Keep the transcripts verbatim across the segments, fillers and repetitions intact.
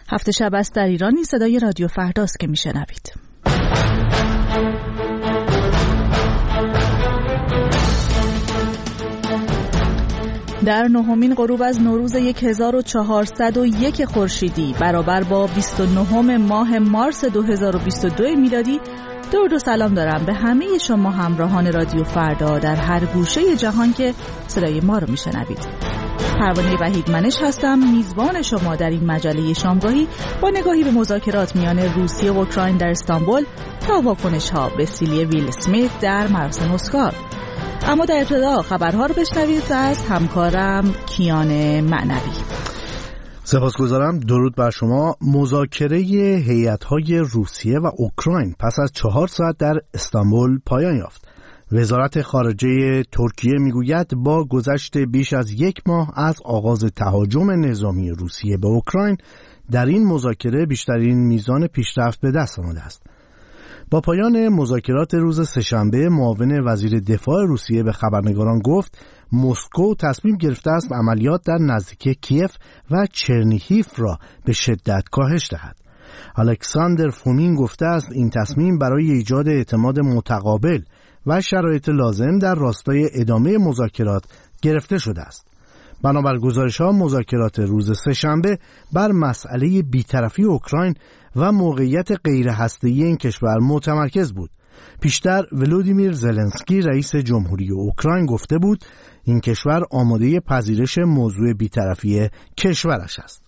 هفته شب است در ایرانی، صدای رادیو فرداست که میشنوید. در نهمین غروب از نوروز هزار و چهارصد و یک خورشیدی برابر با بیست و نهم ماه مارس دو هزار و بیست و دو میلادی، درود و سلام دارم به همه شما همراهان رادیو فردا در هر گوشه جهان که صدای ما رو میشنوید. پروانه وحید منش هستم، میزبان شما در این مجله شامگاهی با نگاهی به مذاکرات میان روسیه و اوکراین در استانبول تا واکنش‌ها به سیلی ویل اسمیت در مراسم اسکار. اما در ابتدا خبرها رو بشنوید از همکارم کیان معنوی. سپاسگزارم. درود بر شما. مذاکره هیئت‌های روسیه و اوکراین پس از چهار ساعت در استانبول پایان یافت. وزارت خارجه ترکیه میگوید با گذشت بیش از یک ماه از آغاز تهاجم نظامی روسیه به اوکراین، در این مذاکره بیشترین میزان پیشرفت به دست آمده است. با پایان مذاکرات روز سه‌شنبه، معاون وزیر دفاع روسیه به خبرنگاران گفت مسکو تصمیم گرفته است عملیات در نزدیکی کیف و چرنیهیف را به شدت کاهش دهد. الکساندر فومین گفته است این تصمیم برای ایجاد اعتماد متقابل و شرایط لازم در راستای ادامه مذاکرات گرفته شده است. بنابر گزارش‌ها، مذاکرات روز سه‌شنبه بر مسئله بی‌طرفی اوکراین و موقعیت غیر هسته‌ای این کشور متمرکز بود. پیشتر ولودیمیر زلنسکی رئیس جمهوری اوکراین گفته بود این کشور آماده پذیرش موضوع بی‌طرفی کشورش است.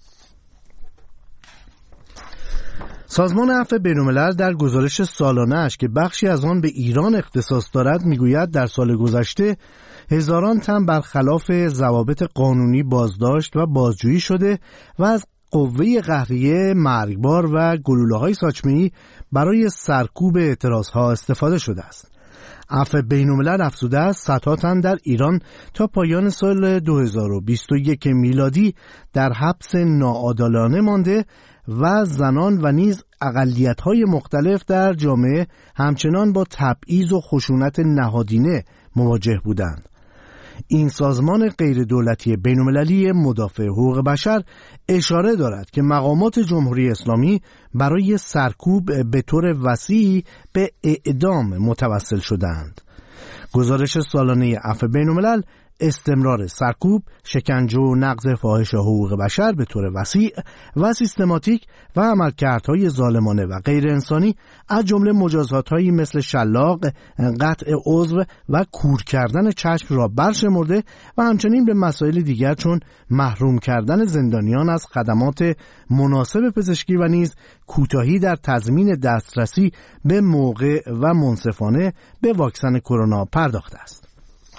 سازمان عفو بین‌الملل در گزارش سالانه‌اش که بخشی از آن به ایران اختصاص دارد میگوید در سال گذشته هزاران تن برخلاف ضوابط قانونی بازداشت و بازجویی شده و از قوه قهریه مرگبار و گلوله‌های ساچمه‌ای برای سرکوب اعتراضها استفاده شده است. عفو بین‌الملل افزوده است صدها تن در ایران تا پایان سال دو هزار و بیست و یک میلادی در حبس ناعادلانه مانده و زنان و نیز اقلیت‌های مختلف در جامعه همچنان با تبعیض و خشونت نهادینه مواجه بودند. این سازمان غیر دولتی بین‌المللی مدافع حقوق بشر اشاره دارد که مقامات جمهوری اسلامی برای سرکوب به طور وسیعی به اعدام متوسل شدند. گزارش سالانه عفو بین‌الملل استمرار سرکوب، شکنجه و نقض فاحش حقوق بشر به طور وسیع و سیستماتیک و عملکردهای ظالمانه و غیر انسانی از جمله مجازات‌هایی مثل شلاق، قطع عضو و کور کردن چشم را برشمرده و همچنین به مسائل دیگر چون محروم کردن زندانیان از خدمات مناسب پزشکی و نیز کوتاهی در تضمین دسترسی به موقع و منصفانه به واکسن کرونا پرداخته است.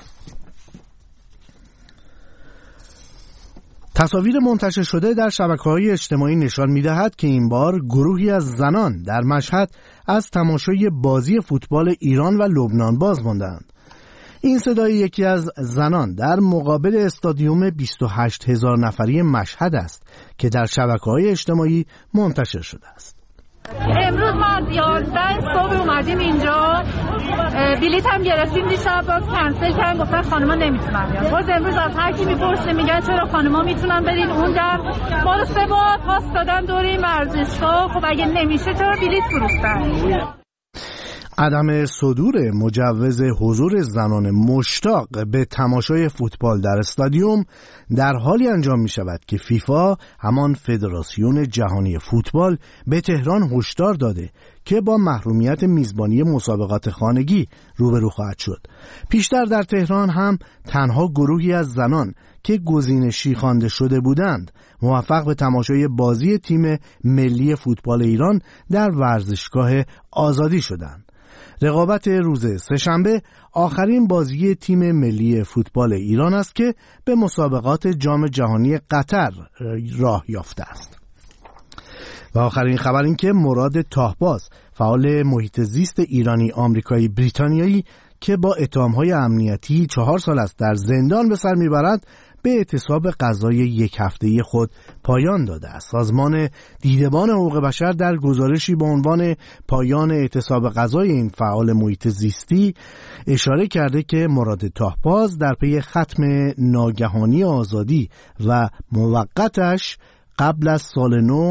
تصاویر منتشر شده در شبکه‌های اجتماعی نشان می‌دهد که این بار گروهی از زنان در مشهد از تماشای بازی فوتبال ایران و لبنان باز ماندند. این صدای یکی از زنان در مقابل استادیوم بیست و هشت هزار نفری مشهد است که در شبکه‌های اجتماعی منتشر شده است. امروز ما از یازده صبح اومدیم اینجا، بلیط هم گرفتیم، دیشب باز کنسل کردن، گفتن خانما نمیتونن بیان. باز امروز از هر کی میپرسه میگن چرا خانما میتونن برین اون در. ما رو سه بار پاس دادن دور این ورزشگاه، خب اگه نمیشه چرا بلیط فروختن؟ عدم صدور مجوز حضور زنان مشتاق به تماشای فوتبال در استادیوم در حالی انجام می شود که فیفا، همان فدراسیون جهانی فوتبال، به تهران هشدار داده که با محرومیت میزبانی مسابقات خانگی روبرو خواهد شد. پیشتر در تهران هم تنها گروهی از زنان که گزینشی خوانده شده بودند موفق به تماشای بازی تیم ملی فوتبال ایران در ورزشگاه آزادی شدند. رقابت روز سه‌شنبه آخرین بازی تیم ملی فوتبال ایران است که به مسابقات جام جهانی قطر راه یافته است. و آخرین خبر این که مراد تاهباز، فعال محیط زیست ایرانی آمریکایی بریتانیایی که با اتهام‌های امنیتی چهار سال است در زندان به سر میبرد، به اعتصاب غذای یک هفته‌ای خود پایان داده است. سازمان دیدبان حقوق بشر در گزارشی با عنوان پایان اعتصاب غذای این فعال محیط زیستی اشاره کرده که مراد تاهباز در پی ختم ناگهانی آزادی و موقتش قبل از سال نو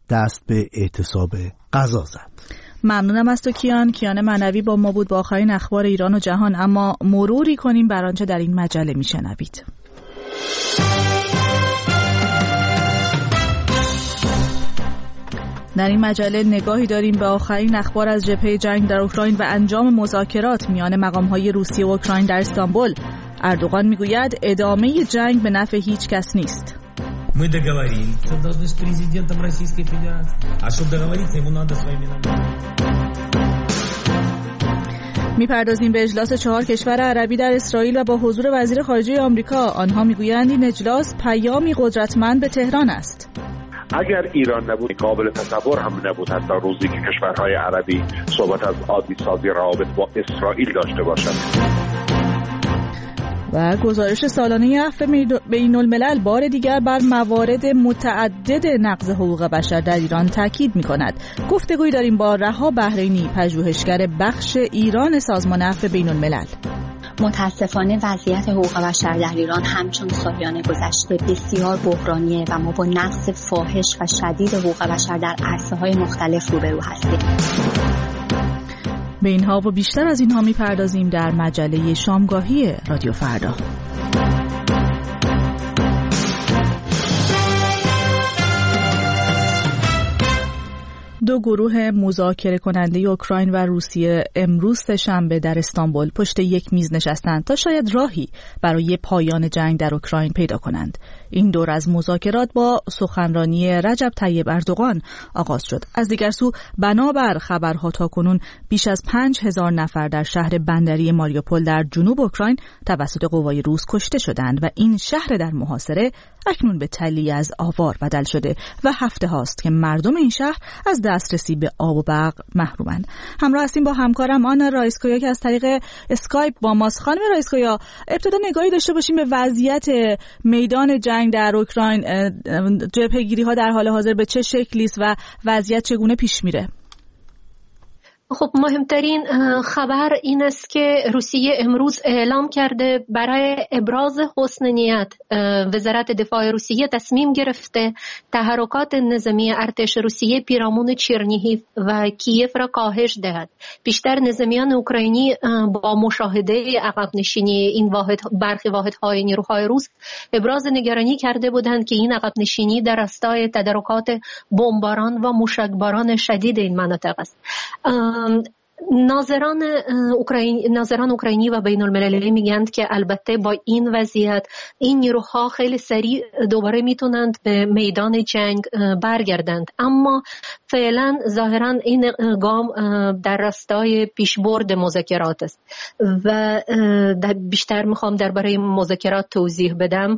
دست به اعتصاب غذا زد. ممنونم از تو کیان. کیان معنوی با ما بود با آخرین اخبار ایران و جهان. اما مروری کنیم بر آنچه در این مجله میشنوید. در این مجله نگاهی داریم به آخرین اخبار از جبهه جنگ در اوکراین و انجام مذاکرات میان مقام‌های روسیه و اوکراین در استانبول. اردوغان میگوید ادامه جنگ به نفع هیچ کس نیست. Мы договориться должны с президентом Российской Федерации. А чтобы договориться, ему надо своими ногами. میپردازیم به اجلاس چهار کشور عربی در اسرائیل و با حضور وزیر خارجه آمریکا. آنها میگویند این اجلاس پیامی قدرتمند به تهران است. اگر ایران نبود قابل تصور هم نبود حتی روزی که کشورهای عربی صحبت از عادی سازی روابط با اسرائیل داشته باشند. و گزارش سالانه عفو بین الملل بار دیگر بر موارد متعدد نقض حقوق بشر در ایران تاکید می‌کند. گفتگویی داریم با رها بحرینی، پژوهشگر بخش ایران سازمان عفو بین الملل. متاسفانه وضعیت حقوق بشر در ایران همچون سالیان گذشته بسیار بحرانیه و ما با نقض فاحش و شدید حقوق بشر در عرصه‌های مختلف روبرو هستیم. به اینها و بیشتر از اینها میپردازیم در مجله شامگاهی رادیو فردا. دو گروه مذاکره کننده اوکراین و روسیه امروز سه‌شنبه در استانبول پشت یک میز نشستند تا شاید راهی برای پایان جنگ در اوکراین پیدا کنند. این دور از مذاکرات با سخنرانی رجب طیب اردوغان آغاز شد. از دیگر سو بنابر خبرها تاکنون بیش از پنج هزار نفر در شهر بندری ماریوپول در جنوب اوکراین توسط قوای روس کشته شدند و این شهر در محاصره اکنون به تلی از آوار بدل شده و هفته هاست که مردم این شهر از دسترسی به آب و برق محرومند. همراه هستیم با همکارم آنا رایسکویا که از طریق اسکایپ با ماست. خانم رایسکویا، ابتدا نگاهی داشته باشیم به وضعیت میدان جنگ در اوکراین. جبهه‌گیری ها در حال حاضر به چه شکلی است و وضعیت چگونه پیش میره؟ خب مهمترین خبر این است که روسیه امروز اعلام کرده برای ابراز حسن نیت وزارت دفاع روسیه تصمیم گرفته تحرکات نظامی ارتش روسیه پیرامون چرنیهیو و کیف را کاهش دهد. بیشتر نظامیان اوکراینی با مشاهده عقب نشینی این واحد برخی واحدهای نیروهای روس ابراز نگرانی کرده بودند که این عقب نشینی در راستای تدارکات بمباران و موشکباران شدید این مناطق است. ناظران اوکراینی ناظران اوکراینی و بین المللی میگند که البته با این وضعیت این نیروها خیلی سریع دوباره میتونند به میدان جنگ برگردند، اما فعلا ظاهرا این گام در راستای پیشبرد مذاکرات است و بیشتر میخوام درباره مذاکرات توضیح بدم.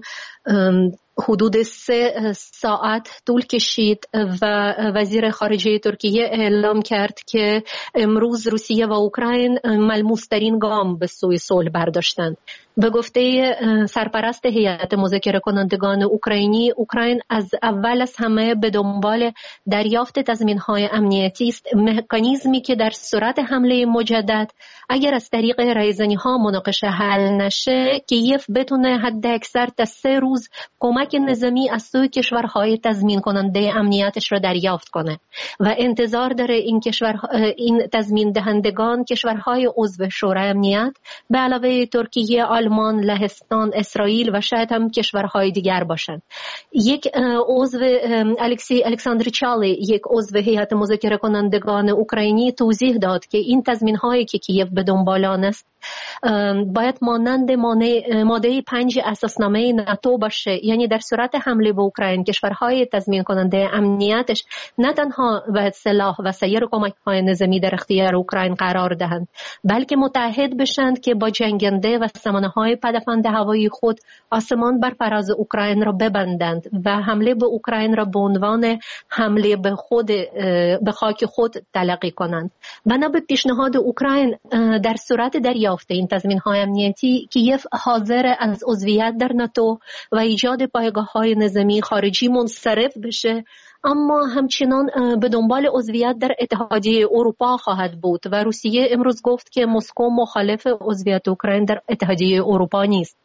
حدود سه ساعت طول کشید و وزیر خارجه ترکیه اعلام کرد که امروز روسیه و اوکراین ملموس‌ترین گام به سوی صلح برداشتند. به گفته سرپرست هیئت مذاکره کنندگان اوکراینی، اوکراین از اول از همه به دنبال دریافت تضمین‌های امنیتی است، مکانیزمی که در صورت حمله مجدد اگر از طریق رایزنی‌ها مناقشه حل نشه، کیف بتونه حد اکثر تا سه روز کمک نظامی از سوی کشورهای تضمین کننده امنیتش را دریافت کنه و انتظار داره این کشور این تضمین دهندگان کشورهای عضو شورای امنیت به علاوه ترکیه، آلمان، لهستان، اسرائیل و شاید هم کشورهای دیگر باشند. یک عضو الکسی الکساندر چالی، یک عضو هیئت مذاکره کنندگان اوکراینی توضیح داد که این تضمین‌هایی که کیف به دنبال آن است باید مانند ماده پنج اساسنامه ناتو باشه، یعنی در صورت حمله به اوکراین کشورهای تضمین کننده امنیتش نه تنها باید سلاح و سایر کمک‌های نظامی در اختیار اوکراین قرار دهند، بلکه متحد بشند که با جنگنده و سامانه‌های پدافند هوایی خود آسمان بر فراز اوکراین را ببندند و حمله به اوکراین را به عنوان حمله به خود به خاک خود تلقی کنند. بنا به پیشنهاد اوکراین در صورت دریافت این تضمین‌های امنیتی کیف حاضر از عضویت در ناتو و ایجاد پایگاه‌های نظامی خارجی منصرف بشه، اما همچنان به دنبال عضویت در اتحادیه اروپا خواهد بود و روسیه امروز گفت که مسکو مخالف عضویت اوکراین در اتحادیه اروپا نیست.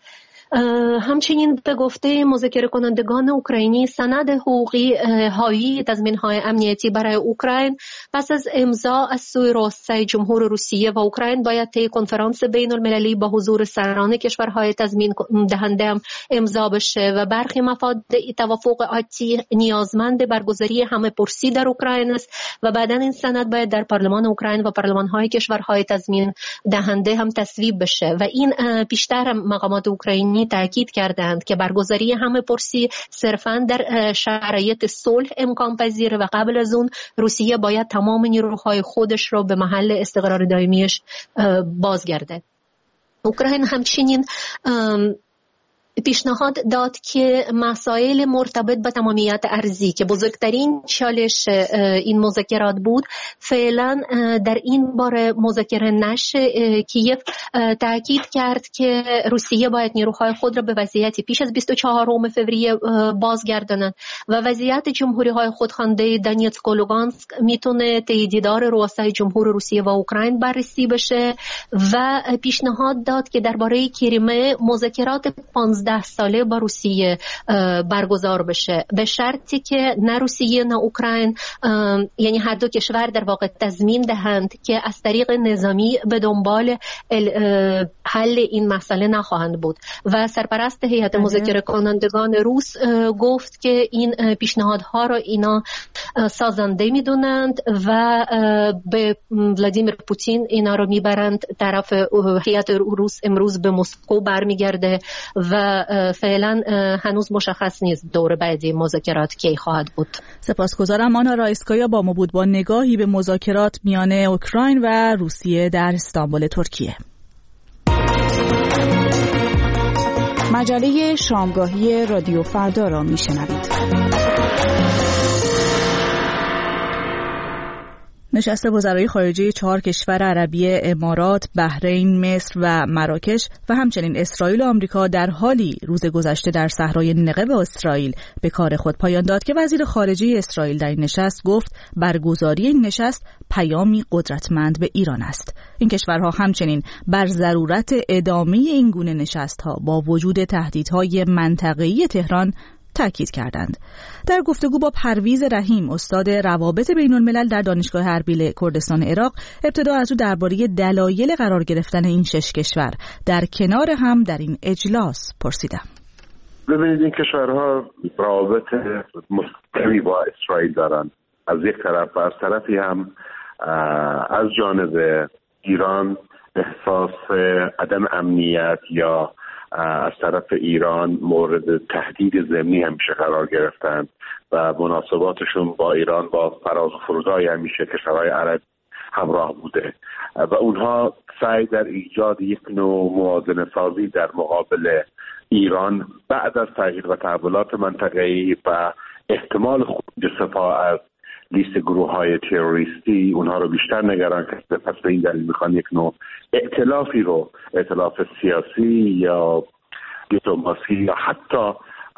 همچنین به گفته مذاکره کنندگان اوکراینی سند حقوقی حاوی تضمین‌های امنیتی برای اوکراین پس از امضا از سوی رؤسای جمهور روسیه و اوکراین باید طی کنفرانس بین المللی با حضور سران کشورهای تضمین دهنده هم امضا بشه و برخی مفاد توافق آتی نیازمند برگزاری همه پرسی در اوکراین است و بعداً این سند باید در پارلمان اوکراین و پارلمان‌های کشورهای تضمین دهنده هم تصویب بشه و این پیشتر مقامات اوکراینی تاکید کردند که برگزاری همه پرسی صرفاً در شرایط صلح امکان پذیره و قبل از اون روسیه باید تمام نیروهای خودش رو به محل استقرار دائمیش بازگرده. اوکراین همچنین پیشنهاد داد که مسائل مرتبط با تمامیت ارضی که بزرگترین چالش این مذاکرات بود فعلا در این باره مذاکره نشه. کیف تاکید کرد که روسیه باید نیروهای خود را به وضعیتی پیش از بیست و چهارم فوریه بازگرداند و وضعیت جمهوری های خودخوانده دونیتسک و لوگانسک میتونه طی دیدار رؤسای جمهور روسیه و اوکراین بررسی بشه و پیشنهاد داد که درباره کریمه مذاکرات پانزده ساله با روسیه برگزار بشه به شرطی که نه روسیه نه اوکراین یعنی هر دو کشور در واقع تضمین دهند که از طریق نظامی به دنبال حل این مسئله نخواهند بود و سرپرست هیئت مذاکره کنندگان روس گفت که این پیشنهادها را اینا سازنده میدونند و به ولادیمیر پوتین اینا رو میبرند طرف هیئت روس امروز به مسکو برمیگرده و فعلا هنوز مشخص نیست دور بعدی مذاکرات کی خواهد بود. سپاسگزارم. آنا رایسکایا با ما بود با نگاهی به مذاکرات میان اوکراین و روسیه در استانبول ترکیه. مجله شامگاهی رادیو فردا را میشنوید. نشست وزرای خارجه چهار کشور عربی امارات، بحرین، مصر و مراکش و همچنین اسرائیل و آمریکا در حالی روز گذشته در صحرای نقب اسرائیل به کار خود پایان داد که وزیر خارجه اسرائیل در این نشست گفت برگزاری این نشست پیامی قدرتمند به ایران است. این کشورها همچنین بر ضرورت ادامه این گونه نشست‌ها با وجود تهدیدهای منطقه‌ای تهران تاکید کردند. در گفتگو با پرویز رحیم استاد روابط بین الملل در دانشگاه اربیل کردستان عراق ابتدا از او درباره دلایل قرار گرفتن این شش کشور در کنار هم در این اجلاس پرسیدم. ببینید این کشورها روابط مستقیمی با اسرائیل دارند از یک طرف و از طرفی هم از جانب ایران احساس عدم امنیت یا از طرف ایران مورد تهدید ضمنی همیشه قرار گرفتن و مناسباتشون با ایران با فراز و فرودهای همیشه کشورهای عرب همراه بوده و اونها سعی در ایجاد یک نوع موازنه سازی در مقابل ایران بعد از تغییر و تحولات منطقه‌ای و احتمال خروج سپاه از لیست گروه های تروریستی اونها رو بیشتر نگران کرده. پس به این دلیل میخوان یک نوع ائتلافی رو ائتلاف سیاسی یا دیپلماسی یا حتی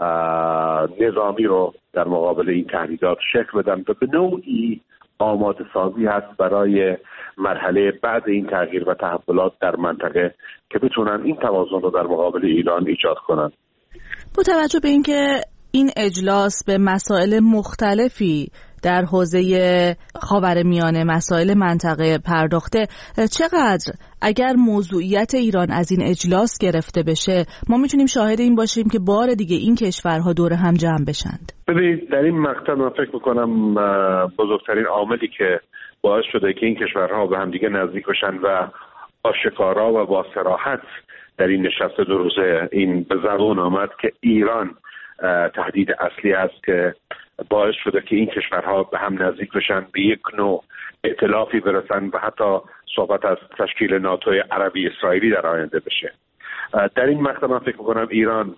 نظامی رو در مقابل این تهدیدات شکل بدن و به نوعی آماده سازی هست برای مرحله بعد این تغییر و تحولات در منطقه که بتونن این توازن رو در مقابل ایران ایجاد کنن. با توجه به اینکه این اجلاس به مسائل مختلفی در حوزه خاورمیانه مسائل منطقه پرداخته، چقدر اگر موضوعیت ایران از این اجلاس گرفته بشه ما میتونیم شاهد این باشیم که بار دیگه این کشورها دور هم جمع بشند؟ ببینید در این مقطع من فکر میکنم بزرگترین عاملی که باعث شده که این کشورها به هم دیگه نزدیک بشن و آشکارا و با صراحت در این نشست دو روزه این به زبان آمد که ایران تهدید اصلی است که باعث شده که این کشورها به هم نزدیک بشن، به یک نوع ائتلافی برسن و حتی صحبت از تشکیل ناتوی عربی اسرائیلی در آینده بشه. در این مقطع من فکر میکنم ایران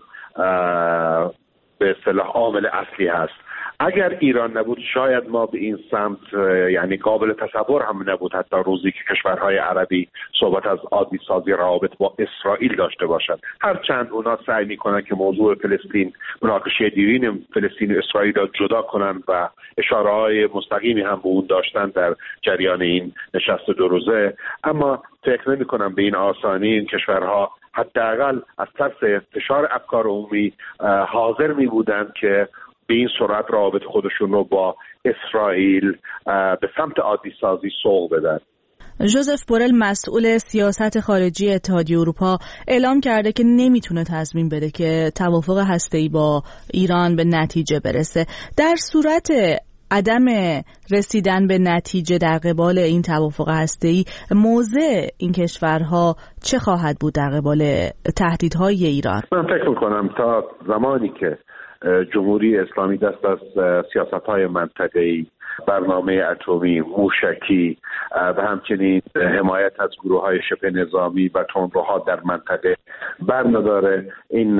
به اصطلاح عامل اصلی هست. اگر ایران نبود شاید ما به این سمت یعنی قابل تصور هم نبود حتی روزی که کشورهای عربی صحبت از عادی سازی روابط با اسرائیل داشته باشند. هرچند اونا سعی میکنن که موضوع فلسطین مناقشه دیرین فلسطین و اسرائیل را جدا کنن و اشاره‌های مستقیمی هم به اون داشتن در جریان این نشست دو روزه، اما فکر نمی‌کنم به این آسانی این کشورها حداقل از ترس فشار افکار عمومی حاضر می بودند که به این سرعت روابط خودشون رو با اسرائیل به سمت عادی سازی سوق بدن. ژوزف بورل مسئول سیاست خارجی اتحادیه اروپا اعلام کرده که نمیتونه تضمین بده که توافق هسته‌ای با ایران به نتیجه برسه. در صورت عدم رسیدن به نتیجه در قبال این توافق هسته‌ای، موضع این کشورها چه خواهد بود در قبال تهدیدهای ایران؟ من فکر میکنم تا زمانی که جمهوری اسلامی دست از سیاست‌های منطقه‌ای، برنامه اتمی، موشکی و همچنین حمایت از گروه‌های شبه نظامی و تندروها در منطقه برنداره، این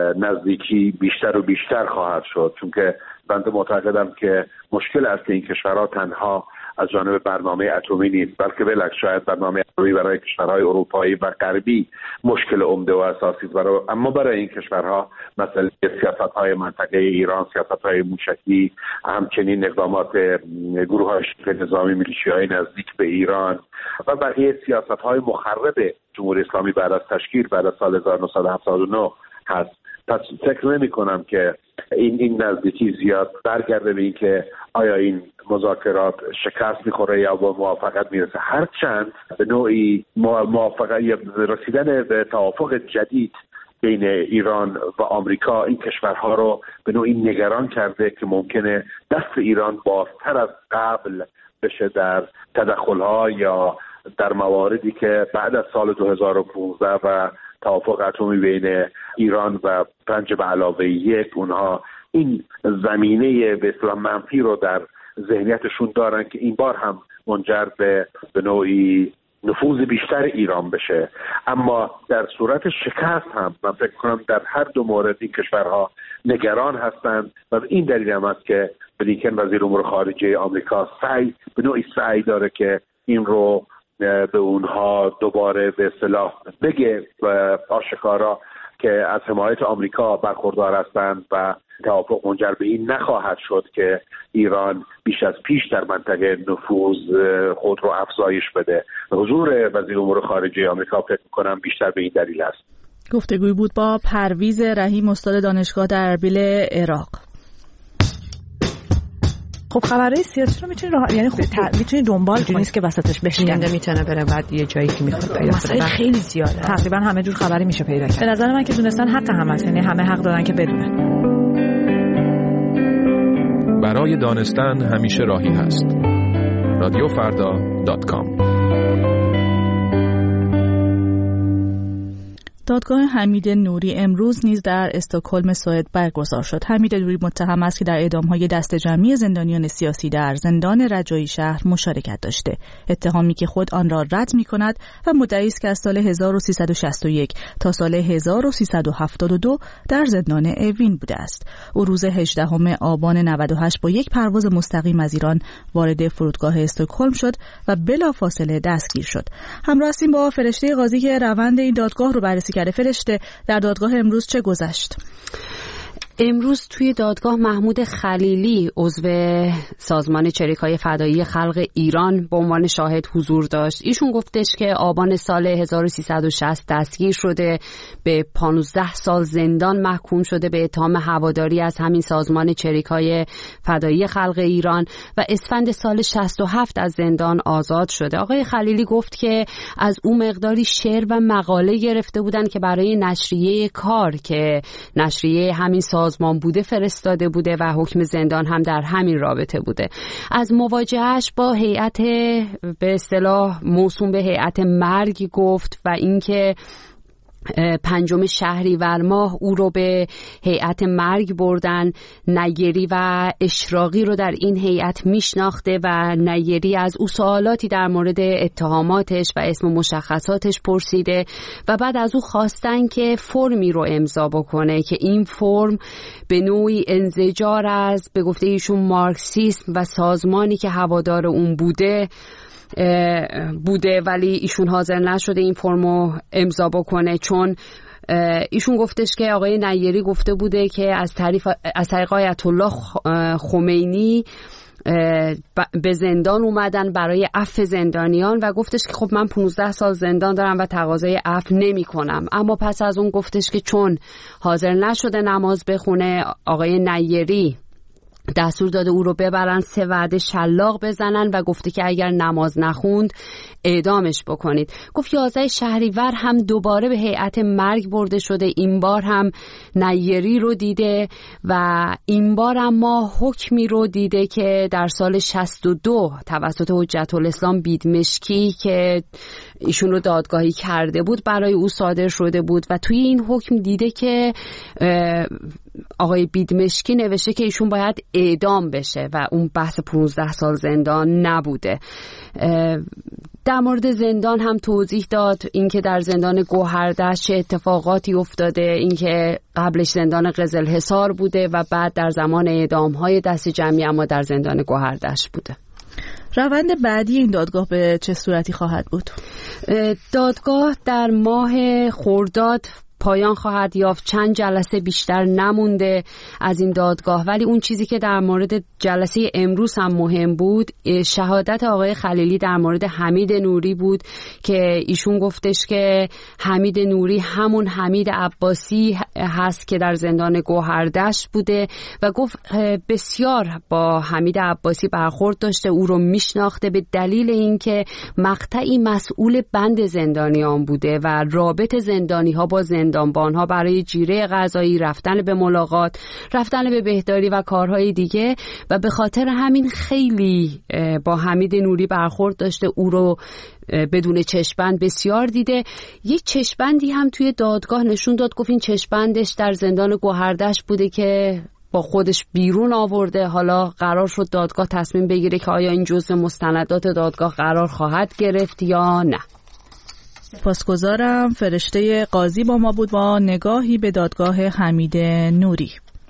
نزدیکی بیشتر و بیشتر خواهد شد، چون که بنده معتقدم که مشکل اصلی این کشورها تنها از جانب برنامه اتمی نیست، بلکه بالعکس شاید برنامه اتمی برای کشورهای اروپایی و غربی مشکل عمده و اساسی است، اما برای این کشورها مثلا سیاست‌های منطقه ایران، سیاست‌های موشکی، همچنین اقدامات گروه‌های شبه نظامی، میلیشیاهای نزدیک به ایران و بقیه سیاست‌های مخرب جمهوری اسلامی بعد از تشکیل بعد از سال هزار و نهصد و هفتاد و نه هست. پس فکر نمی کنم که این این نزدیکی زیاد برگرده به این که آیا این مذاکرات شکست میخوره یا با موافقت میرسه. هرچند به نوعی موافقت یا رسیدن به توافق جدید بین ایران و آمریکا این کشورها رو به نوعی نگران کرده که ممکنه دست ایران بازتر از قبل بشه در تدخل‌ها یا در مواردی که بعد از سال دو هزار و پانزده و توافق اتمی بین ایران و پنج به علاوه یک، اونها این زمینه به اصطلاح منفی رو در ذهنیتشون دارن که این بار هم منجر به به نوعی نفوذ بیشتر ایران بشه. اما در صورت شکست هم من فکر کنم در هر دو مورد این کشورها نگران هستند و این دلیل هم است که بلینکن وزیر امور خارجه آمریکا سعی به نوعی سعی داره که این رو به اونها دوباره به اصطلاح بگه و آشکارا که از حمایت آمریکا برخوردار هستند و توافق منجر به این نخواهد شد که ایران بیش از پیش در منطقه نفوذ خود رو افزایش بده. حضور وزیر امور خارجه آمریکا فکر می‌کنم بیشتر به این دلیل است. گفتگوی بود با پرویز رحیم، استاد دانشگاه در اربیل، عراق. خب خبرهای سیاسی رو میتونی راه... یعنی خب میتونی دنبال کنی، نیست که وسطش بشکنده میتونه بره بعد یه جایی که میخواد پیدا کنه. خیلی زیاده، تقریبا همه جور خبری میشه پیدا کرد. به نظر من که دونستن حق هم هست، یعنی همه حق دارن که بدونن. برای دانستن همیشه راهی هست. رادیو فردا دات کام. دادگاه حمید نوری امروز نیز در استکهلم سوئد برگزار شد. حمید نوری متهم است که در اعدام‌های دست جمعی زندانیان سیاسی در زندان رجایی شهر مشارکت داشته. اتهامی که خود آن را رد می‌کند و مدعی است که از سال هزار و سیصد و شصت و یک تا سال هزار و سیصد و هفتاد و دو در زندان اوین بوده است. او روز هجدهم آبان نود و هشت با یک پرواز مستقیم از ایران وارد فرودگاه استکهلم شد و بلافاصله دستگیر شد. همراه هستیم با فرشته قاضی که روند این دادگاه رو بررسی کرده. فرشته، در دادگاه امروز چه گذشت؟ امروز توی دادگاه محمود خلیلی عضو سازمان چریک‌های فدایی خلق ایران به عنوان شاهد حضور داشت. ایشون گفتش که آبان سال هزار و سیصد و شصت دستگیر شده، به پانزده سال زندان محکوم شده به اتهام هواداری از همین سازمان چریک‌های فدایی خلق ایران و اسفند سال شصت و هفت از زندان آزاد شده. آقای خلیلی گفت که از او مقداری شعر و مقاله گرفته بودن که برای نشریه کار که نشریه همین سازمان بوده فرستاده بوده و حکم زندان هم در همین رابطه بوده. از مواجهش با هیئت به اصطلاح موسوم به هیئت مرگ گفت و اینکه پنجم شهریور ماه او رو به هیئت مرگ بردن. نیری و اشراقی رو در این هیئت میشناخته و نیری از او سوالاتی در مورد اتهاماتش و اسم مشخصاتش پرسیده و بعد از او خواستن که فرمی رو امضا بکنه که این فرم به نوعی انزجار از به گفته ایشون مارکسیسم و سازمانی که هوادار اون بوده بوده ولی ایشون حاضر نشده این فرمو امضا بکنه، چون ایشون گفتش که آقای نیری گفته بوده که از طریق از طریق آیت الله خمینی به زندان اومدن برای عفو زندانیان و گفتش که خب من پانزده سال زندان دارم و تقاضای عفو نمی کنم. اما پس از اون گفتش که چون حاضر نشده نماز بخونه، آقای نیری دستور داده او رو ببرن سه وعده شلاق بزنن و گفته که اگر نماز نخوند اعدامش بکنید. گفت یازده شهریور هم دوباره به هیئت مرگ برده شده، این بار هم نیری رو دیده و این بار اما حکمی رو دیده که در سال شصت و دو توسط حجت الاسلام بیدمشکی که ایشون رو دادگاهی کرده بود برای او صادر شده بود و توی این حکم دیده که آقای بیدمشکی نوشته که ایشون باید اعدام بشه و اون بحث پانزده سال زندان نبوده. در مورد زندان هم توضیح داد، اینکه در زندان گوهردشت چه اتفاقاتی افتاده، اینکه قبلش زندان قزلحصار بوده و بعد در زمان اعدام‌های دست جمعی اما در زندان گوهردشت بوده. روند بعدی این دادگاه به چه صورتی خواهد بود؟ دادگاه در ماه خرداد پایان خواهد یافت. چند جلسه بیشتر نمونده از این دادگاه، ولی اون چیزی که در مورد جلسه امروز هم مهم بود شهادت آقای خلیلی در مورد حمید نوری بود که ایشون گفتش که حمید نوری همون حمید عباسی هست که در زندان گوهردشت بوده و گفت بسیار با حمید عباسی برخورد داشته، او رو میشناخته به دلیل اینکه مقطعی مسئول بند زندانیان بوده و رابط زندانی ها با زندانبان ها برای جیره غذایی، رفتن به ملاقات، رفتن به بهداری و کارهای دیگه و به خاطر همین خیلی با حمید نوری برخورد داشته، او رو بدون چشمبند بسیار دیده. یک چشمبندی هم توی دادگاه نشون داد، گفت این چشمبندش در زندان گوهردشت بوده که با خودش بیرون آورده. حالا قرار شد دادگاه تصمیم بگیره که آیا این جزء مستندات دادگاه قرار خواهد گرفت یا نه. سپاسگزارم. فرشته قاضی با ما بود با نگاهی به دادگاه حمید نوری.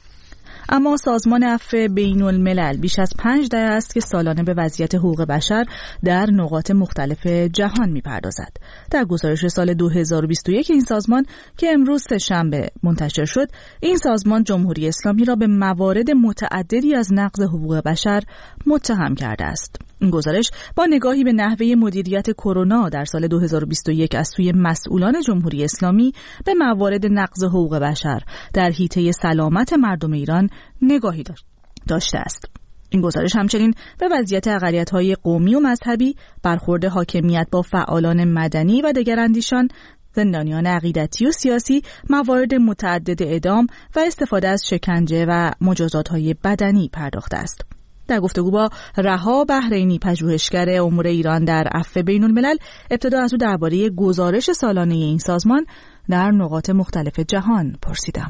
اما سازمان عفو بین الملل بیش از پنج دهه است که سالانه به وضعیت حقوق بشر در نقاط مختلف جهان می‌پردازد. در گزارش سال دو هزار و بیست و یک این سازمان که امروز سه‌شنبه منتشر شد، این سازمان جمهوری اسلامی را به موارد متعددی از نقض حقوق بشر متهم کرده است. این گزارش با نگاهی به نحوه مدیریت کرونا در سال دو هزار و بیست و یک از سوی مسئولان جمهوری اسلامی به موارد نقض حقوق بشر در حیطه سلامت مردم ایران نگاهی داشته است. این گزارش همچنین به وضعیت اقلیت‌های قومی و مذهبی، برخورد حاکمیت با فعالان مدنی و دگراندیشان، زندانیان عقیدتی و سیاسی، موارد متعدد اعدام و استفاده از شکنجه و مجازات‌های بدنی پرداخته است. در گفتگو با رها بحرینی پژوهشگر امور ایران در عفو بین الملل، ابتدا از او درباره گزارش سالانه این سازمان در نقاط مختلف جهان پرسیدم.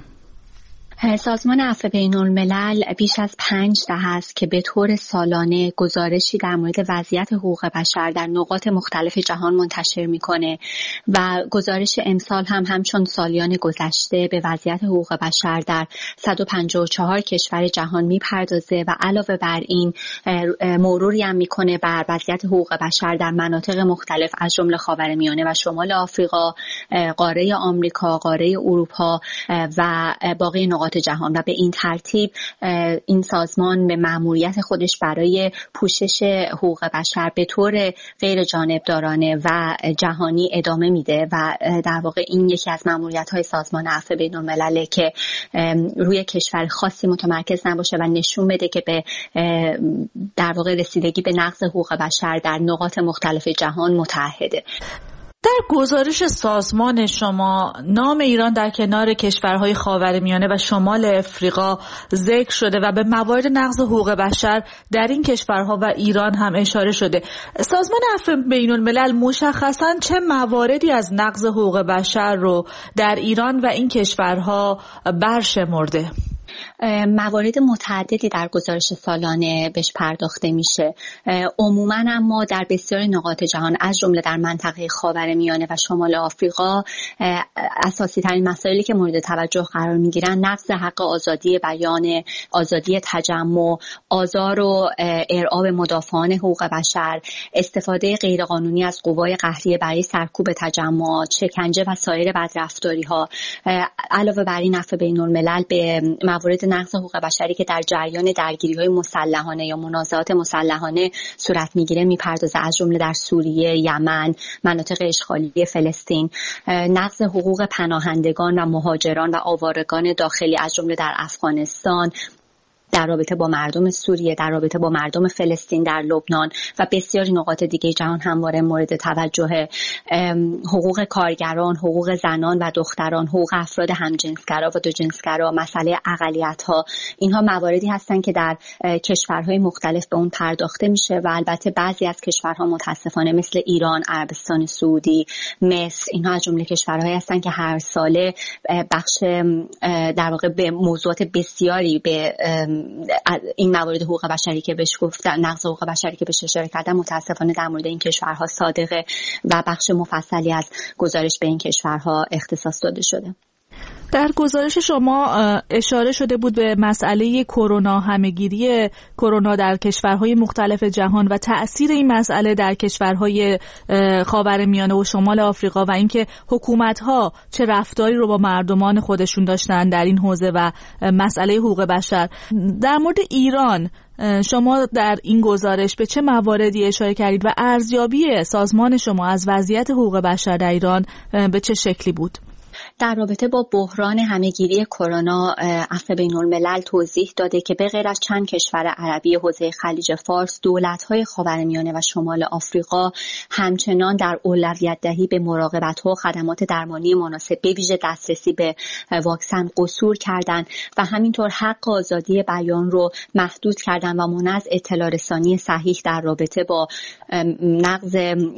سازمان عفو بین الملل بیش از پنج دهه است که به طور سالانه گزارشی در مورد وضعیت حقوق بشر در نقاط مختلف جهان منتشر میکنه و گزارش امسال هم همچون سالیان گذشته به وضعیت حقوق بشر در صد و پنجاه و چهار کشور جهان میپردازه و علاوه بر این مروری هم میکنه بر وضعیت حقوق بشر در مناطق مختلف از جمله خاورمیانه و شمال آفریقا، قاره آمریکا، قاره اروپا و باقی نقاط جهان و به این ترتیب این سازمان به مأموریت خودش برای پوشش حقوق بشر به طور غیر جانبدارانه و جهانی ادامه میده و در واقع این یکی از مأموریت‌های سازمان عفو بین الملل که روی کشور خاصی متمرکز نباشه و نشون بده که به در واقع رسیدگی به نقض حقوق بشر در نقاط مختلف جهان متعهده. در گزارش سازمان شما نام ایران در کنار کشورهای خاورمیانه و شمال افریقا ذکر شده و به موارد نقض حقوق بشر در این کشورها و ایران هم اشاره شده. سازمان عفو بین الملل مشخصاً چه مواردی از نقض حقوق بشر رو در ایران و این کشورها برشمرده؟ موارد متعددی در گزارش سالانه بهش پرداخته میشه. عموما اما در بسیار نقاط جهان از جمله در منطقه خاورمیانه و شمال آفریقا اساسی ترین مسائلی که مورد توجه قرار میگیرن نقض حق آزادی بیان، آزادی تجمع، آزار و ارعاب مدافعان حقوق بشر، استفاده غیرقانونی از قوای قهریه برای سرکوب تجمعات، شکنجه و سایر بدرفتاری‌ها. علاوه بر این عفو بین الملل به موارد مورد نقض حقوق بشری که در جریان درگیری‌های مسلحانه یا منازعات مسلحانه صورت میگیره میپردازه، از جمله در سوریه، یمن، مناطق اشغالی فلسطین، نقض حقوق پناهندگان و مهاجران و آوارگان داخلی از جمله در افغانستان، در رابطه با مردم سوریه، در رابطه با مردم فلسطین در لبنان و بسیاری نقاط دیگه جهان همواره مورد توجه. حقوق کارگران، حقوق زنان و دختران، حقوق افراد همجنسگرا و دوجنسگرا، مسئله اقلیت‌ها، اینها مواردی هستند که در کشورهای مختلف به اون پرداخته میشه و البته بعضی از کشورها متاسفانه مثل ایران، عربستان سعودی، مصر، اینها از جمله کشورهایی هستند که هر ساله بخش در واقع به موضوعات بسیاری به این موارد حقوق بشری که بهش گفتن، نقض حقوق بشری که بهش اشاره کردن، متاسفانه در مورد این کشورها صادقه و بخش مفصلی از گزارش به این کشورها اختصاص داده شده. در گزارش شما اشاره شده بود به مسئله کرونا، همه‌گیری کرونا در کشورهای مختلف جهان و تأثیر این مسئله در کشورهای خاورمیانه و شمال آفریقا و اینکه حکومت‌ها چه رفتاری رو با مردمان خودشون داشتن در این حوزه و مسئله حقوق بشر. در مورد ایران شما در این گزارش به چه مواردی اشاره کردید و ارزیابی سازمان شما از وضعیت حقوق بشر در ایران به چه شکلی بود؟ در رابطه با بحران همه‌گیری کرونا، عفو بین‌الملل توضیح داده که به غیر از چند کشور عربی حوزه خلیج فارس، دولت‌های خاورمیانه و شمال آفریقا همچنان در اولویت دهی به مراقبت‌ها و خدمات درمانی مناسب به ویژه دسترسی به واکسن قصور کردند و همینطور حق آزادی بیان رو محدود کردند و منع از اطلاع رسانی صحیح در رابطه با نقض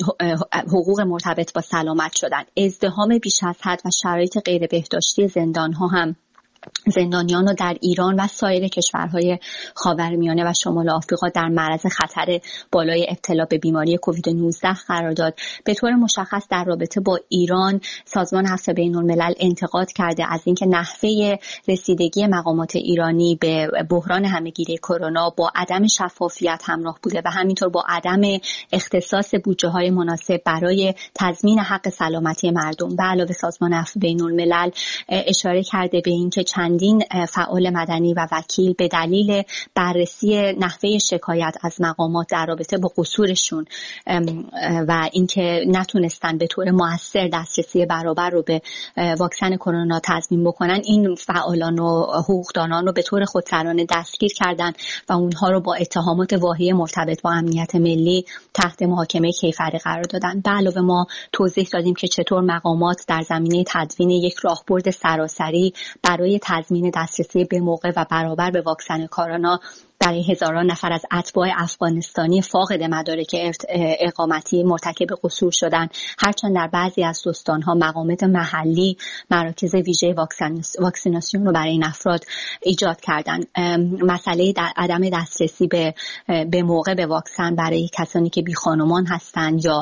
حقوق مرتبط با سلامت شدند. ازدحام بیش از حد و شرایط غیر بهداشتی زندان‌ها هم زندانیان رو در ایران و سایر کشورهای خاورمیانه و شمال آفریقا در معرض خطر بالای ابتلا به بیماری کووید نوزده قرار داد. به طور مشخص در رابطه با ایران سازمان عفو بین‌الملل انتقاد کرده از اینکه نحوه رسیدگی مقامات ایرانی به بحران همه‌گیری کرونا با عدم شفافیت همراه بوده و همینطور با عدم اختصاص بودجه‌های مناسب برای تضمین حق سلامتی مردم. به علاوه سازمان عفو بین‌الملل اشاره کرده به اینکه چندین فعال مدنی و وکیل به دلیل بررسی نحوه شکایت از مقامات در رابطه با قصورشون و اینکه نتونستن به طور مؤثر دسترسی برابر رو به واکسن کرونا تضمین بکنن، این فعالان و حقوقدانان رو به طور خودسرانه دستگیر کردن و اونها رو با اتهامات واهی مرتبط با امنیت ملی تحت محاکمه کیفری قرار دادن. به علاوه ما توضیح دادیم که چطور مقامات در زمینه تدوین یک راهبرد سراسری برای تضمین دسترسی به موقع و برابر به واکسن کرونا برای هزاران نفر از اتباع افغانستانی فاقد مدارک اقامتی مرتکب قصور شدن، هرچند در بعضی از استان‌ها مقامات محلی مراکز ویژه واکسیناسیون رو برای این افراد ایجاد کردند. مسئله در عدم دسترسی به به موقع به واکسن برای کسانی که بی خانمان هستند یا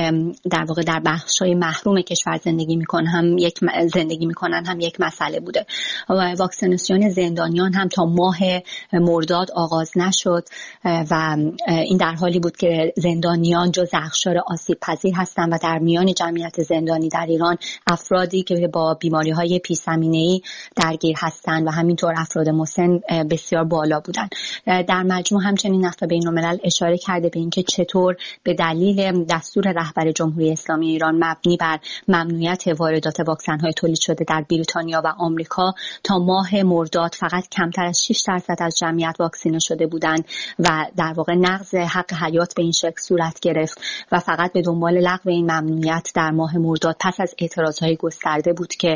در واقع در بخش‌های محروم کشور زندگی می‌کنن هم یک زندگی می‌کنن هم یک مسئله بوده. واکسیناسیون زندانیان هم تا ماه مرداد آغاز نشد و این در حالی بود که زندانیان جز اقشار آسیب پذیر هستند و در میان جمعیت زندانی در ایران افرادی که با بیماری‌های پیش‌زمینه‌ای درگیر هستند و همینطور افراد مسن بسیار بالا بودند. در مجموع همچنین عفو بین‌الملل اشاره کرده به اینکه چطور به دلیل دستور رهبر جمهوری اسلامی ایران مبنی بر ممنوعیت واردات واکسن‌های تولید شده در بریتانیا و آمریکا تا ماه مرداد فقط کمتر از شش درصد از جمعیت واکسینه شده بودند و در واقع نقض حق حیات به این شکل صورت گرفت و فقط به دنبال لغو این ممنوعیت در ماه مرداد پس از اعتراضهای گسترده بود که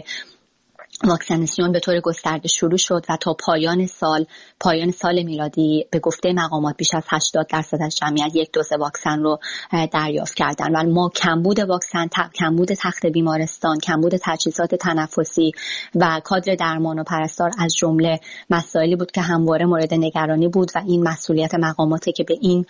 واکسیناسیون به طور گسترده شروع شد و تا پایان سال پایان سال میلادی به گفته مقامات بیش از هشتاد درصد از جمعیت یک دوز واکسن رو دریافت کردن و ما کمبود واکسن، کمبود تخت بیمارستان، کمبود تجهیزات تنفسی و کادر درمان و پرستار از جمله مسائلی بود که همواره مورد نگرانی بود و این مسئولیت مقاماته که به این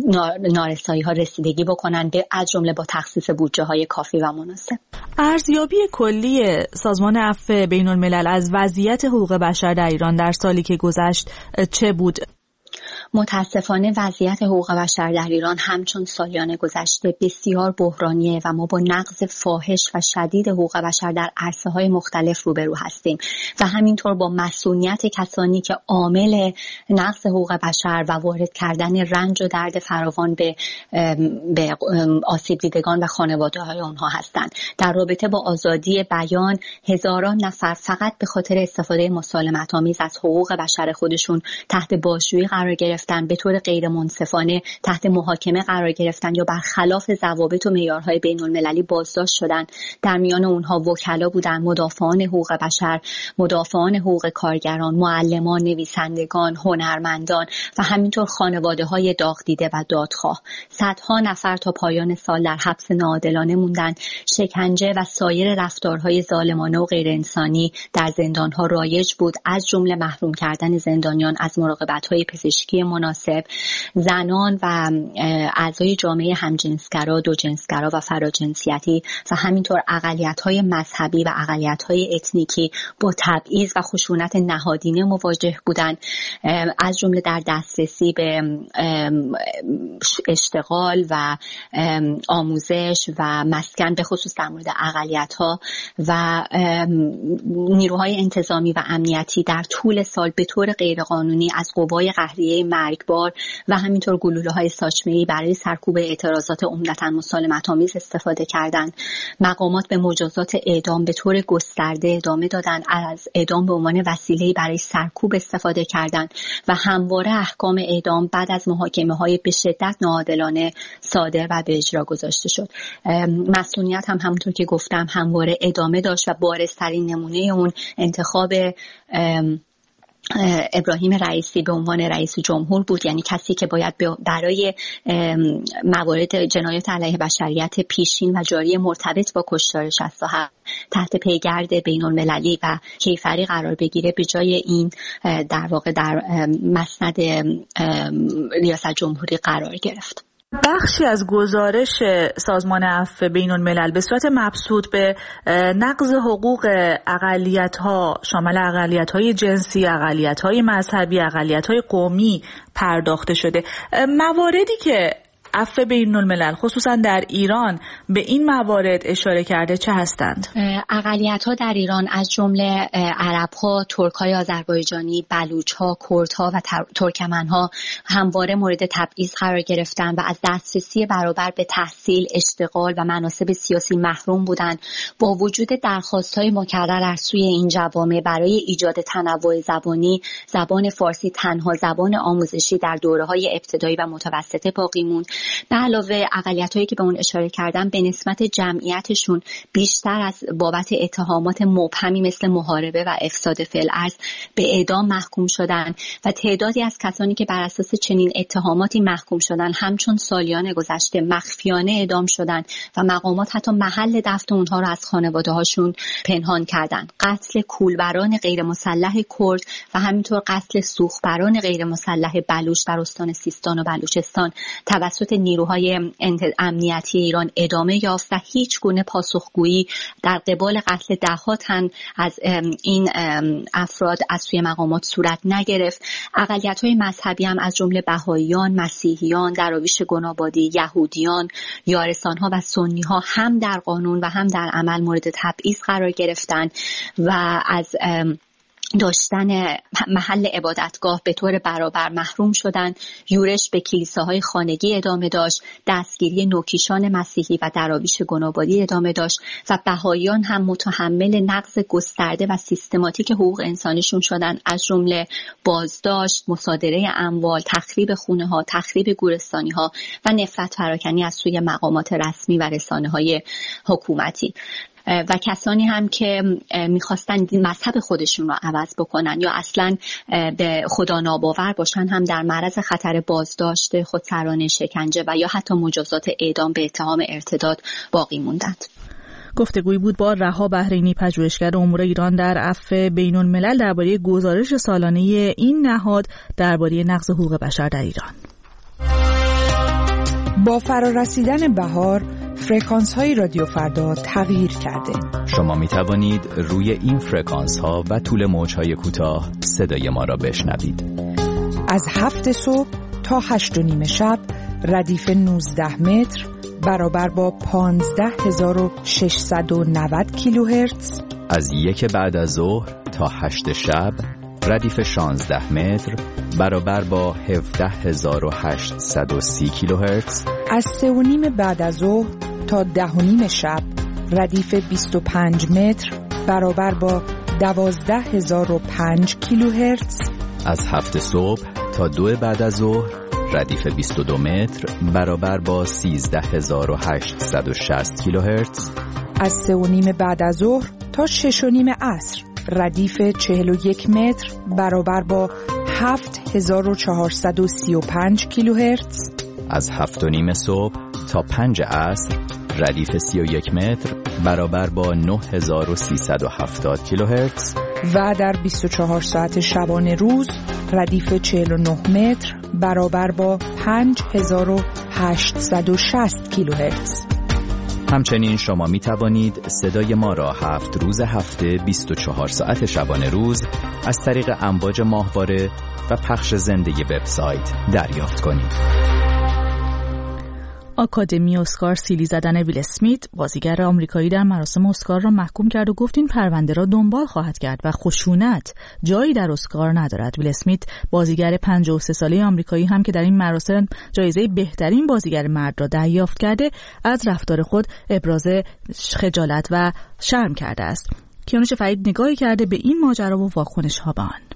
نارسایی ها رسیدگی بکنن، به از جمله با تخصیص بودجه های کافی و مناسب. ارزیابی کلی سازمان عفو بین‌الملل از وضعیت حقوق بشر در ایران در سالی که گذشت چه بود؟ متاسفانه وضعیت حقوق بشر در ایران همچون سالیان گذشته بسیار بحرانیه و ما با نقض فاحش و شدید حقوق بشر در عرصه‌های مختلف روبرو هستیم و همینطور با مسئولیت کسانی که عامل نقض حقوق بشر و وارد کردن رنج و درد فراوان به به آسیب دیدگان و خانواده‌های آنها هستند. در رابطه با آزادی بیان هزاران نفر فقط به خاطر استفاده مسالمت‌آمیز از حقوق بشر خودشون تحت بازجویی قرار گرفتن، به طور غیر منصفانه تحت محاکمه قرار گرفتن یا برخلاف ضوابط و معیارهای بین‌المللی بازداشت شدن. در میان اونها وکلا بودن، مدافعان حقوق بشر، مدافعان حقوق کارگران، معلمان، نویسندگان، هنرمندان و همینطور خانواده‌های داغ دیده و دادخواه. صدها نفر تا پایان سال در حبس ناعادلانه موندن. شکنجه و سایر رفتارهای ظالمانه و غیر انسانی در زندان‌ها رایج بود، از جمله محروم کردن زندانیان از مراقبت‌های پزشکی مناسب. زنان و اعضای جامعه همجنسگرا، دوجنسگرا و فراجنسیتی و همینطور اقلیت‌های مذهبی و اقلیت‌های اتنیکی با تبعیض و خشونت نهادینه مواجه بودند، از جمله در دسترسی به اشتغال و آموزش و مسکن، به خصوص در مورد اقلیت‌ها و نیروهای انتظامی و امنیتی در طول سال به طور غیرقانونی از قوای قهریه مرگبار و همینطور گلوله‌های ساچمه‌ای برای سرکوب اعتراضات عمدتاً مسالمت‌آمیز استفاده کردند. مقامات به مجازات اعدام به طور گسترده ادامه دادن، از اعدام به عنوان وسیله‌ای برای سرکوب استفاده کردند و همواره احکام اعدام بعد از محاکمه‌های به شدت ناعادلانه صادر و به اجرا گذاشته شد. مسئولیت هم همونطور که گفتم همواره ادامه داشت و بارزترین نمونه اون انتخاب ابراهیم رئیسی به عنوان رئیس جمهور بود، یعنی کسی که باید برای موارد جنایات علیه بشریت پیشین و جاری مرتبط با کشتار شصت و هفت تحت پیگرد بین‌المللی و کیفری قرار بگیره، به جای این در واقع در مسند ریاست جمهوری قرار گرفت. بخشی از گزارش سازمان عفو بین‌الملل به صورت مبسوط به نقض حقوق اقلیت‌ها شامل اقلیت‌های جنسی، اقلیت‌های مذهبی، اقلیت‌های قومی پرداخته شده. مواردی که عفو بین‌الملل خصوصا در ایران به این موارد اشاره کرده چه هستند؟ اقلیت‌ها در ایران از جمله عرب‌ها، ترک‌های آذربایجانی، بلوچ‌ها، کردها و ترکمن‌ها همواره مورد تبعیض قرار گرفتند و از دسترسی برابر به تحصیل، اشتغال و مناصب سیاسی محروم بودند. با وجود درخواست‌های مکرر از سوی این جوامع برای ایجاد تنوع زبانی، زبان فارسی تنها زبان آموزشی در دوره‌های ابتدایی و متوسطه باقی موند. به علاوه اقلیت‌هایی که به اون اشاره کردم به نسبت جمعیتشون بیشتر از بابت اتهامات مبهمی مثل محاربه و افساد فی‌الارض به اعدام محکوم شدن و تعدادی از کسانی که بر اساس چنین اتهاماتی محکوم شدن همچون سالیان گذشته مخفیانه اعدام شدن و مقامات حتی محل دفن اونها رو از خانواده‌هاشون پنهان کردند. قتل کولبران غیر مسلح کرد و همینطور قتل سوخبران غیر مسلح بلوچ در استان سیستان و بلوچستان توسط نیروهای امنیتی ایران ادامه یافت و هیچ گونه پاسخگویی در قبال قتل ده‌ها تن از این افراد از سوی مقامات صورت نگرفت. اقلیت‌های مذهبی هم از جمله بهائیان، مسیحیان، دراویش گنابادی، یهودیان، یارسان‌ها و سنی‌ها هم در قانون و هم در عمل مورد تبعیض قرار گرفتند و از داشتن محل عبادتگاه به طور برابر محروم شدند. یورش به کلیساهای خانگی ادامه داشت، دستگیری نوکیشان مسیحی و دراویش گنابادی ادامه داشت و بهائیان هم متحمل نقض گسترده و سیستماتیک حقوق انسانیشون شدند، از جمله بازداشت، مصادره اموال، تخریب خونه‌ها، تخریب گورستانی‌ها و نفرت پراکنی از سوی مقامات رسمی و رسانه‌های حکومتی. و کسانی هم که میخواستن مذهب خودشون رو عوض بکنن یا اصلا به خدا ناباور باشن هم در معرض خطر بازداشت، خودسرانه، شکنجه و یا حتی مجازات اعدام به اتهام ارتداد باقی موندند. گفتگویی بود با رها بحرینی، پژوهشگر امور ایران در عفو بین‌الملل درباره گزارش سالانه این نهاد درباره نقض حقوق بشر در ایران. با فرارسیدن بهار فرکانس های رادیو فردا تغییر کرده. شما می توانید روی این فرکانس ها و طول موج های کوتاه صدای ما را بشنوید. از هفت صبح تا هشت و نیم شب ردیف نوزده متر برابر با پانزده هزار و ششصد و نود کیلوهرتز. از یک بعد از ظهر تا هشت شب ردیف شانزده متر برابر با هفده هزار و هشتصد و سی کیلوهرتز. از سه و نیم بعد از ظهر تا ده و نیم شب ردیف بیست و پنج متر برابر با دوازده هزار و پنج کیلوهرتز. از هفت صبح تا دو بعد از ظهر ردیف بیست و دو متر برابر با سیزده هزار و هشتصد و شصت کیلوهرتز. از سه و نیم بعد از ظهر تا شش و نیم عصر ردیف چهل و یک متر برابر با هفت هزار و چهارصد و سی و پنج کیلوهرتز. از هفت و نیم صبح تا پنج عصر ردیف سی و یک متر برابر با نه هزار و سیصد و هفتاد کیلوهرتز. و در بیست و چهار ساعت شبانه روز ردیف چهل و نه متر برابر با پنج هزار و هشتصد و شصت کیلوهرتز. همچنین شما می توانید صدای ما را هفت روز هفته بیست و چهار ساعت شبانه روز از طریق امواج ماهواره و پخش زنده وبسایت دریافت کنید. آکادمی اسکار سیلی زدن ویل اسمیت، بازیگر آمریکایی، در مراسم اسکار را محکوم کرد و گفت این پرونده را دنبال خواهد کرد و خشونت جایی در اسکار ندارد. ویل اسمیت، بازیگر پنجاه و سه ساله آمریکایی هم که در این مراسم جایزه بهترین بازیگر مرد را دریافت کرده، از رفتار خود ابراز خجالت و شرم کرده است. کیانوش فرید نگاهی کرده به این ماجرا و واکنش‌ها به آن.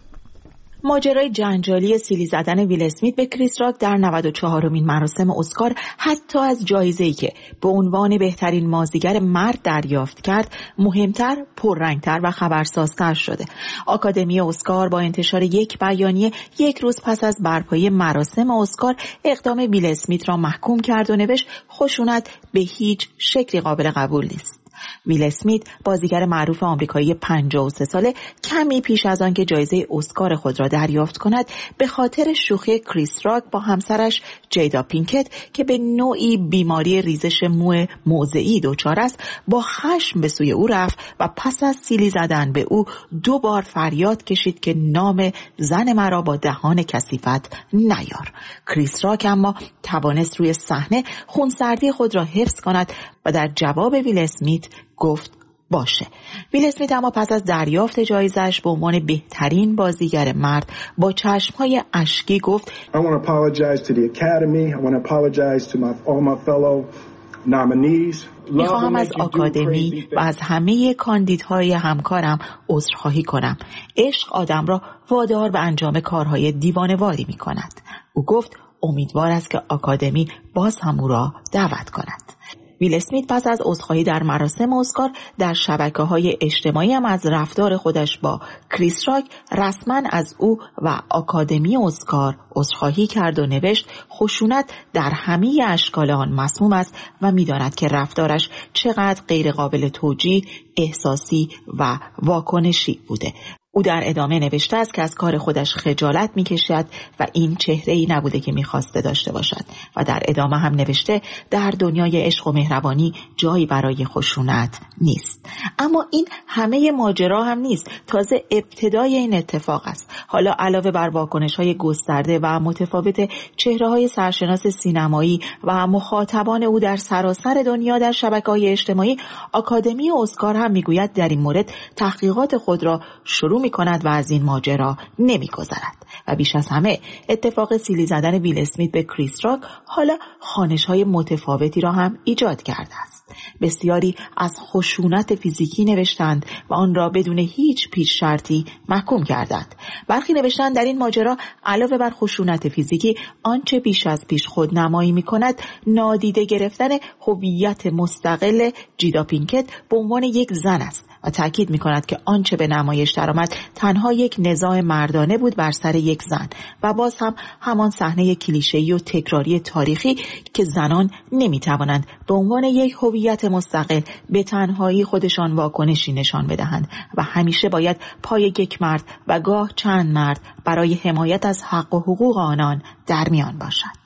ماجرای جنجالی سیلی زدن ویل اسمیت به کریس راک در نود و چهارمین مراسم اسکار حتی از جایزه‌ای که به عنوان بهترین بازیگر مرد دریافت کرد مهمتر، پررنگتر و خبرسازتر شده. آکادمی اسکار با انتشار یک بیانیه یک روز پس از برپایی مراسم اسکار اقدام ویل اسمیت را محکوم کرد و نوشت خشونت به هیچ شکلی قابل قبول نیست. ویل اسمیت، بازیگر معروف آمریکایی پنجاه و سه ساله، کمی پیش از آن که جایزه اسکار خود را دریافت کند به خاطر شوخی کریس راک با همسرش جیدا پینکت که به نوعی بیماری ریزش مو موضعی دچار است، با خشم به سوی او رفت و پس از سیلی زدن به او دو بار فریاد کشید که نام زن مرا با دهان کثیفت نیار. کریس راک اما توانست روی صحنه خونسردی خود را حفظ کند و در جواب ویل اسمیت گفت باشه. ویل اسمیت اما پس از دریافت جایزش به عنوان بهترین بازیگر مرد با چشمهای اشکی گفت I want to apologize to the Academy. I want to apologize to my all my fellow nominees. میخواهم از آکادمی و از همه کاندیدهای همکارم عذرخواهی کنم. عشق آدم را وادار به انجام کارهای دیوانه‌واری میکند. او گفت امیدوار است که آکادمی باز هم او را دعوت کند. ویل اسمیت پس از عذرخواهی در مراسم اسکار در شبکه‌های اجتماعی هم از رفتار خودش با کریس راک رسما از او و آکادمی اسکار عذرخواهی کرد و نوشت خشونت در همه اشکال آن مسموم است و می‌داند که رفتارش چقدر غیر قابل توجیه، احساسی و واکنشی بوده. او در ادامه نوشته است که از کار خودش خجالت می‌کشد و این چهره‌ای نبوده که می‌خواسته داشته باشد و در ادامه هم نوشته در دنیای عشق و مهربانی جایی برای خشونت نیست. اما این همه ماجرا هم نیست، تازه ابتدای این اتفاق است. حالا علاوه بر واکنش‌های گسترده و متفاوت چهره‌های سرشناس سینمایی و مخاطبان او در سراسر دنیا در شبکه‌های اجتماعی، آکادمی اسکار هم می‌گوید در این مورد تحقیقات خود را شروع می کند و از این ماجرا نمی گذرد. و بیش از همه اتفاق سیلی زدن ویل اسمیت به کریس راک حالا خوانش‌های متفاوتی را هم ایجاد کرده است. بسیاری از خشونت فیزیکی نوشتند و آن را بدون هیچ پیش شرطی محکوم کردند. برخی نوشتند در این ماجرا علاوه بر خشونت فیزیکی آنچه بیش از پیش خود نمایی می کند نادیده گرفتن هویت مستقل جیدا پینکت به عنوان یک زن است و تأکید می کند که آنچه به نمایش درآمد تنها یک نزاع مردانه بود بر سر یک زن و باز هم همان صحنه کلیشه‌ای و تکراری تاریخی که زنان نمی توانند به عنوان یک هویت مستقل به تنهایی خودشان واکنشی نشان بدهند و همیشه باید پای یک مرد و گاه چند مرد برای حمایت از حق و حقوق آنان در میان باشد.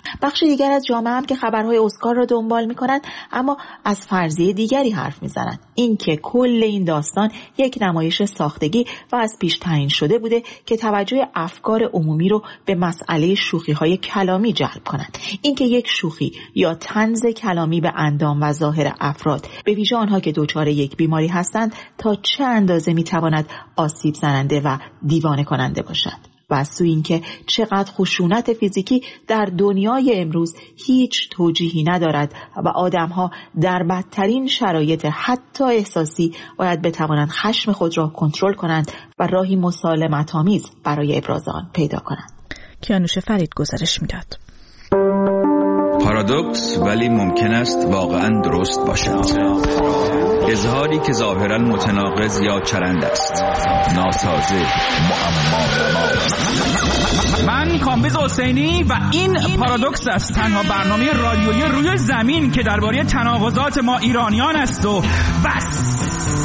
بخش دیگر از جامعه هم که خبرهای اسکار را دنبال می‌کنند اما از فرضیه دیگری حرف می‌زنند، این که کل این داستان یک نمایش ساختگی و از پیش تعیین شده بوده که توجه افکار عمومی رو به مسئله شوخی‌های کلامی جلب کنند. این که یک شوخی یا طنز کلامی به اندام و ظاهر افراد، به ویژه آنها که دچار یک بیماری هستند، تا چه اندازه می‌تواند آسیب زننده و دیوانه کننده باشد. و از سوی این که چقدر خشونت فیزیکی در دنیای امروز هیچ توجیهی ندارد و آدم‌ها در بدترین شرایط حتی احساسی باید بتوانند خشم خود را کنترل کنند و راهی مسالمت‌آمیز برای ابراز آن پیدا کنند. کیانوش فرید گزارش می‌داد. پارادوکس ولی ممکن است واقعاً درست باشد. اظهاری که ظاهراً متناقض یا چرند است، ناسازه، معما. من کامبیز حسینی و این پارادوکس است، تنها برنامه رادیویی روی زمین که درباره تناقضات ما ایرانیان است و بس.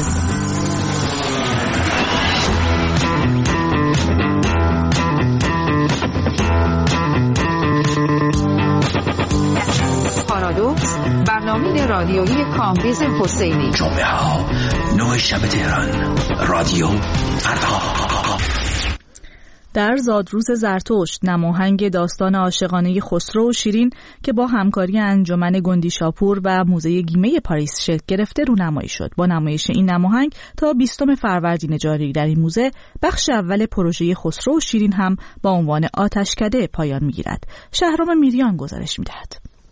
پارادوکس، برنامه رادیویی کامبیز حسینی. جمعه ها نه شب تهران، رادیو فردا. در زادروز زرتشت، نماهنگ داستان عاشقانه خسرو و شیرین که با همکاری انجمن گندی شاپور و موزه گیمه پاریس شکل گرفته رونمایی شد. با نمایش این نماهنگ تا بیستم فروردین جاری در این موزه، بخش اول پروژه خسرو و شیرین هم با عنوان آتشکده پایان می‌گیرد. شهرام میریان گزارش می‌دهد.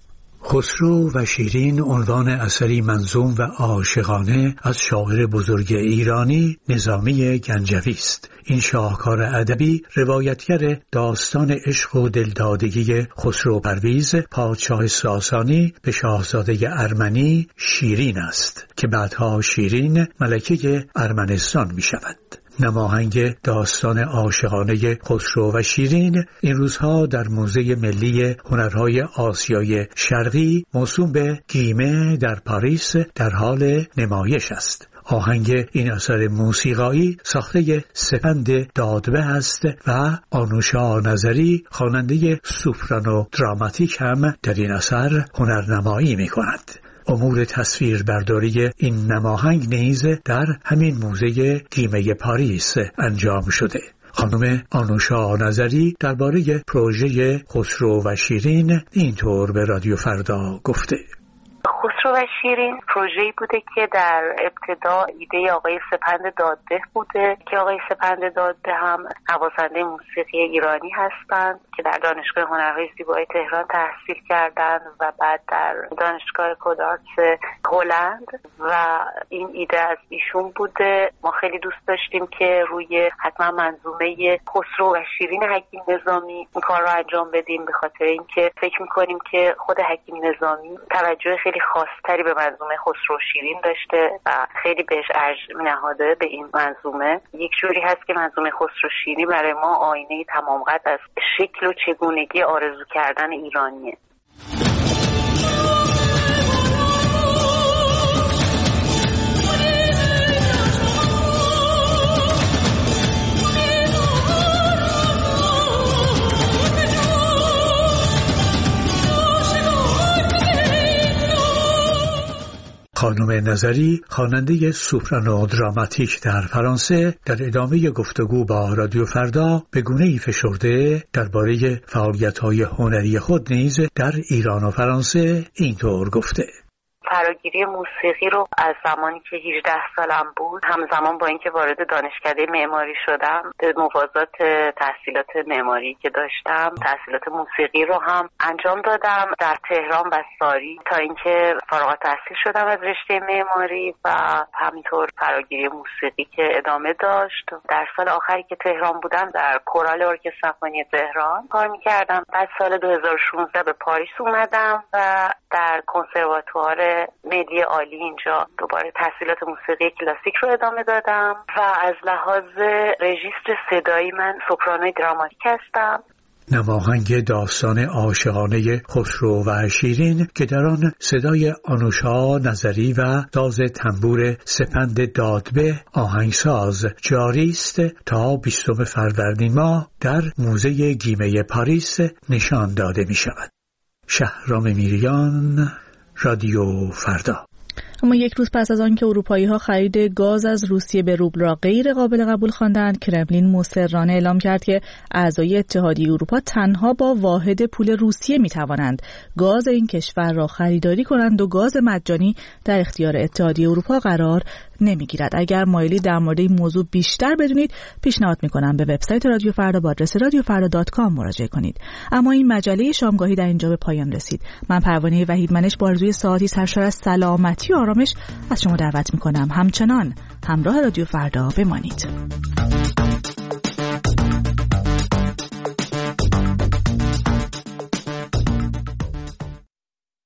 خسرو و شیرین عنوان اثری منظوم و عاشقانه از شاعر بزرگ ایرانی نظامی گنجوی است. این شاهکار ادبی روایتگر داستان عشق و دلدادگی خسرو پرویز پادشاه ساسانی به شاهزاده ارمنی شیرین است که بعدها شیرین ملکه ارمنستان می شود. نماهنگ داستان عاشقانه خسرو و شیرین این روزها در موزه ملی هنرهای آسیای شرقی موسوم به گیمه در پاریس در حال نمایش است. آهنگ این اثر موسیقایی ساخته سپند دادبه است و آنوشا نظری خواننده سوپرانو دراماتیک هم در این اثر هنرنمایی می کند. امور تصویر برداری این نماهنگ نیز در همین موزه گیمه پاریس انجام شده. خانم آنوشا نظری درباره پروژه خسرو و شیرین اینطور به رادیو فردا گفته: خسرو و شیرین پروژه‌ای بوده که در ابتدا ایده آقای سپند دادبه بوده که آقای سپند دادبه هم نوازنده موسیقی ایرانی هستند که در دانشگاه هنرهای زیبای تهران تحصیل کردند و بعد در دانشگاه کودارتس هلند و این ایده از ایشون بوده. ما خیلی دوست داشتیم که روی حتما منظومه خسرو و شیرین حکیم نظامی این کار رو انجام بدیم، به خاطر اینکه فکر می‌کنیم که خود حکیم نظامی توجه خیلی خاصتری به منظومه خسرو شیرین داشته و خیلی بهش ارجح نهاده به این منظومه. یک جوری هست که منظومه خسرو شیرین برای ما آینه تمام قد از شکل و چگونگی آرزو کردن ایرانیه. خانم نظری خواننده سوپرانو دراماتیک در فرانسه در ادامه گفتگو با رادیو فردا به گونه‌ای فشرده درباره فعالیت‌های هنری خود نیز در ایران و فرانسه اینطور گفته: فراگیری موسیقی رو از زمانی که هجده سالم بود همزمان با اینکه وارد دانشکده معماری شدم به موازات تحصیلات معماری که داشتم تحصیلات موسیقی رو هم انجام دادم در تهران و ساری تا اینکه فارغ التحصیل شدم از رشته معماری و همینطور فراگیری موسیقی که ادامه داشت. در سال آخری که تهران بودم در کورال ارکستر سمفونی تهران کار می‌کردم. بعد سال دو هزار و شانزده به پاریس اومدم و در کنسرواتوار ملی عالی اینجا دوباره تحصیلات موسیقی کلاسیک رو ادامه دادم و از لحاظ رژیستر صدایی من سوپرانوی دراماتیک هستم. نماهنگ داستان عاشقانه خسرو و شیرین که در آن صدای آنوشا نظری و ساز تنبور سپند دادبه آهنگساز جاری است تا بیستم فروردین ماه در موزه گیمه پاریس نشان داده می شود. شهرام میریان، رادیو فردا. اما یک روز پس از آن که اروپایی‌ها خرید گاز از روسیه به روبل را غیر قابل قبول خواندند، کرملین مصرانه اعلام کرد که اعضای اتحادیه اروپا تنها با واحد پول روسیه می‌توانند گاز این کشور را خریداری کنند و گاز مجانی در اختیار اتحادیه اروپا قرار نمی‌گیرد. اگر مایلی در مورد این موضوع بیشتر بدونید، پیشنهاد می‌کنم به وبسایت رادیو فردا با آدرس رادیو فردا دات کام مراجعه کنید. اما این مجله شامگاهی در اینجا به پایان رسید. من پروانه وحیدمنش با آرزوی ساعتی سرشار از سلامتی و آرامش از شما دعوت می‌کنم همچنان همراه رادیو فردا بمانید.